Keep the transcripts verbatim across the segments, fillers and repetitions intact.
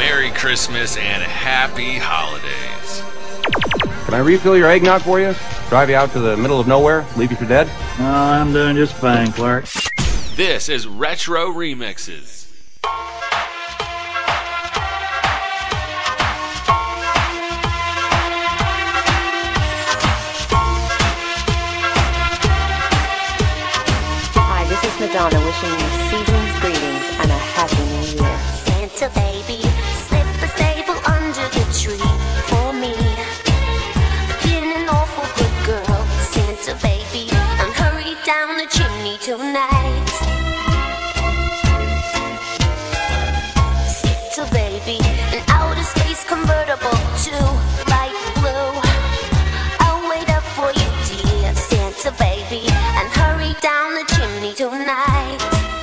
Merry Christmas and Happy Holidays. Can I refill your eggnog for you? Drive you out to the middle of nowhere? Leave you for dead? No, I'm doing just fine, Clark. This is Retro Remixes. Hi, this is Madonna wishing you season's greetings and a happy new year. Santa baby, slip a stable under the tree for me. Been an awful good girl, Santa baby, and hurry down the chimney tonight. Santa baby, an outer space convertible to light blue. I'll wait up for you, dear Santa baby, and hurry down the chimney tonight.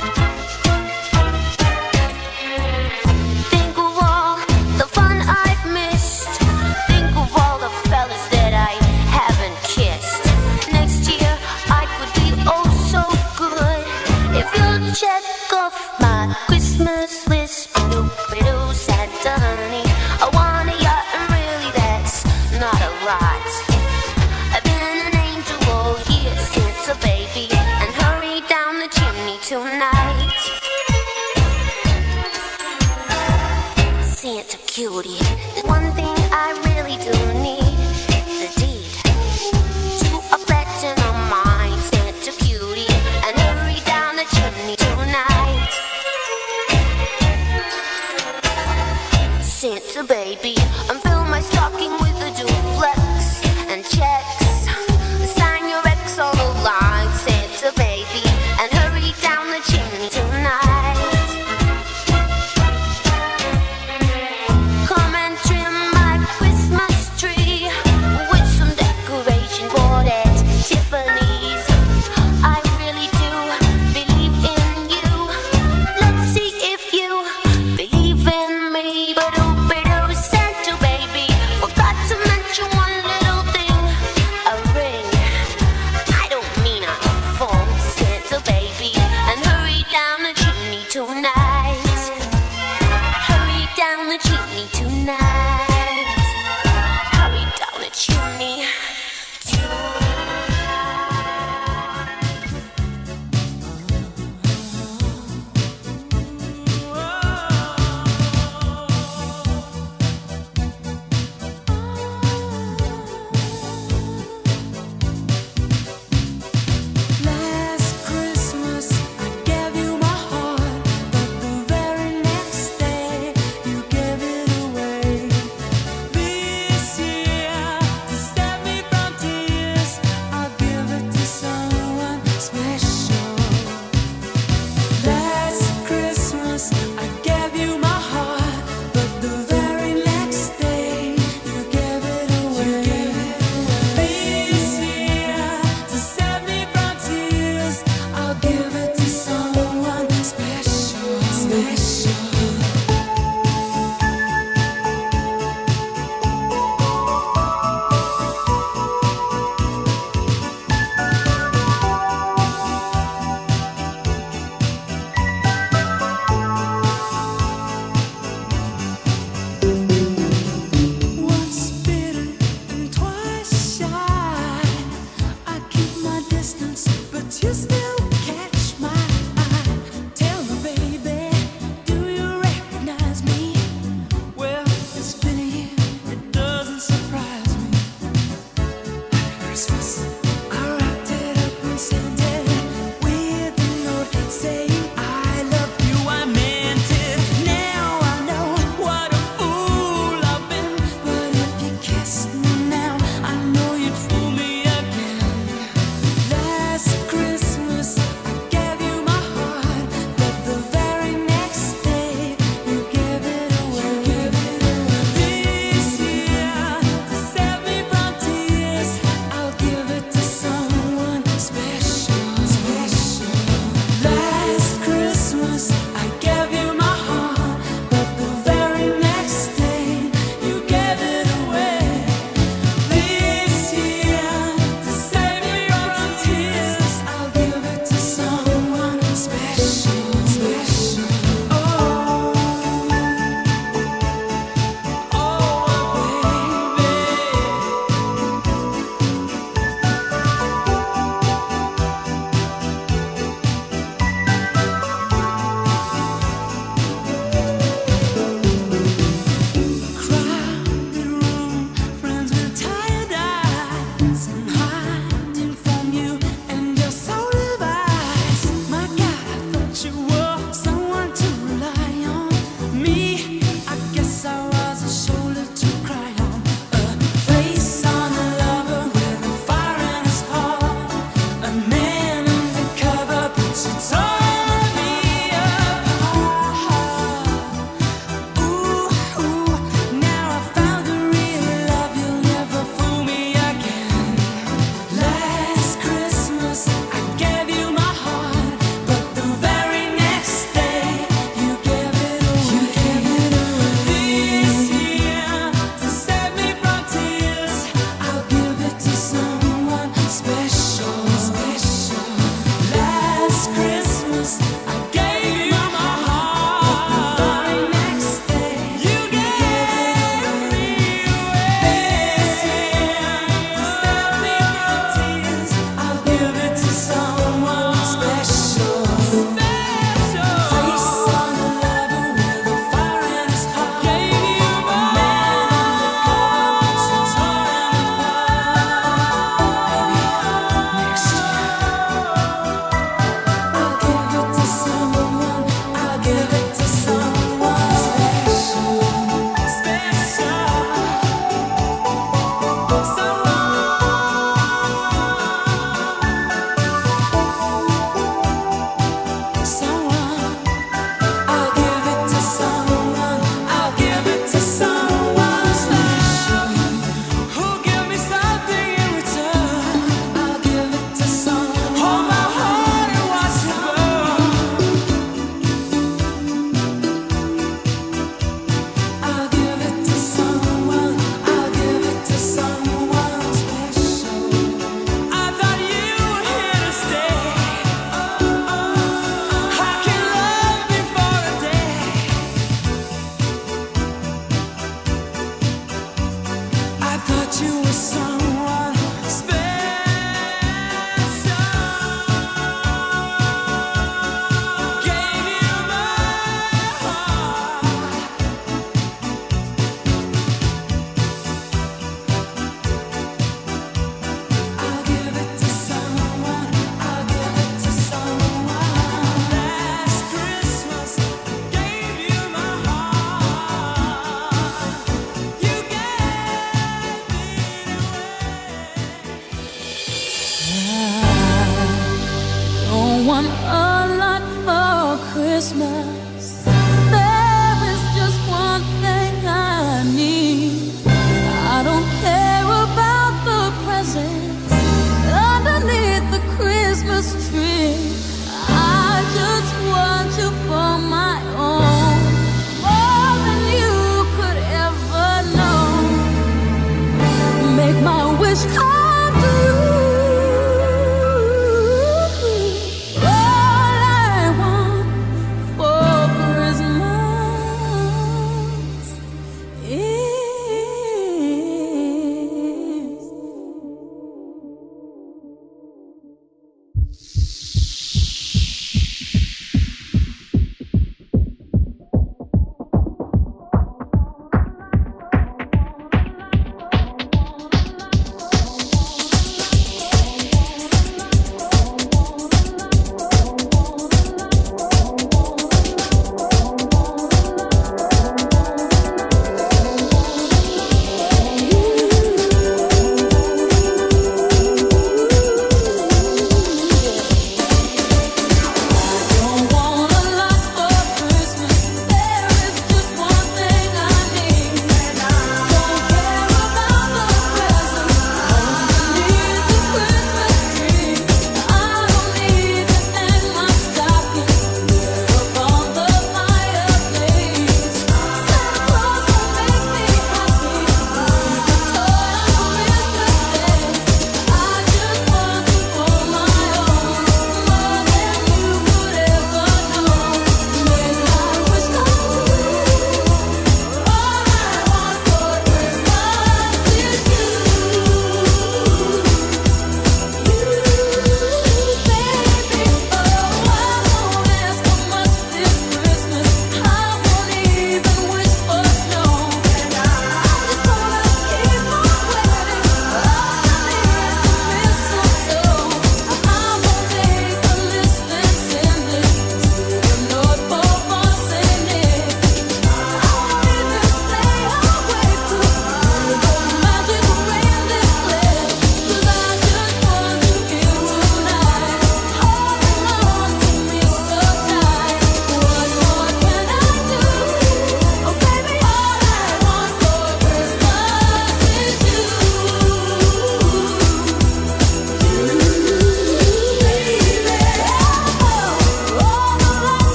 Think of all the fun I've missed. Think of all the fellas that I haven't kissed. Next year I could be oh so good if you'll check off my Christmas list. Bidoo, Santa honey, I want a yacht, and really that's not a lot. I've been an angel all year, Santa baby, and hurry down the chimney tonight. Santa cutie, there's one thing I really do need, the deed to a platinum mine. Santa cutie, and hurry down the chimney tonight. Santa baby, and fill my stocking with a duplex and checks. Sign your ex on the line, Santa baby, and hurry down the chimney tonight. Come and trim my Christmas tree with some decoration bought at Tiffany's. I really do believe in you. Let's see if you believe in me. Ba-doo-ba-doo, Santa baby, forgot to mention one little thing, a ring. I don't mean a phone, Santa baby, and hurry down the chimney tonight. Hurry down the chimney tonight. Hurry down the chimney tonight. Last Christmas I gave you my heart, but the very next day you gave it away.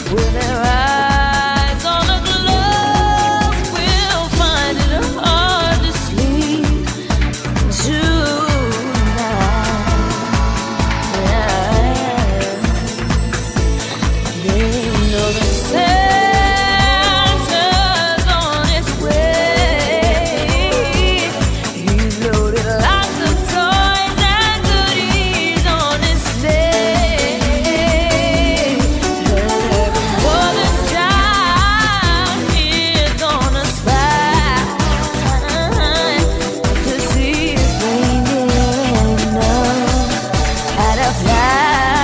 with their eyes on a globe, will find it hard to sleep tonight. They know that Santa's on its way. He's loaded lots of toys and goodies on his sleigh. Every mother's child is gonna spy to see if reindeer know how to fly.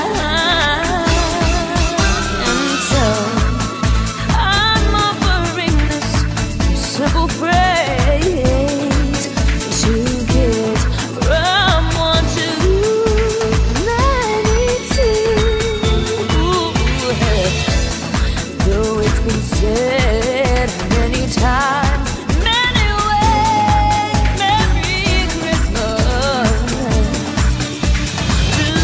And so I'm offering this simple phrase to kids from one to ninety-two. Though it's been said many times, many ways, Merry Christmas to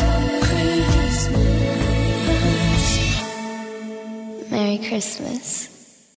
Merry Christmas.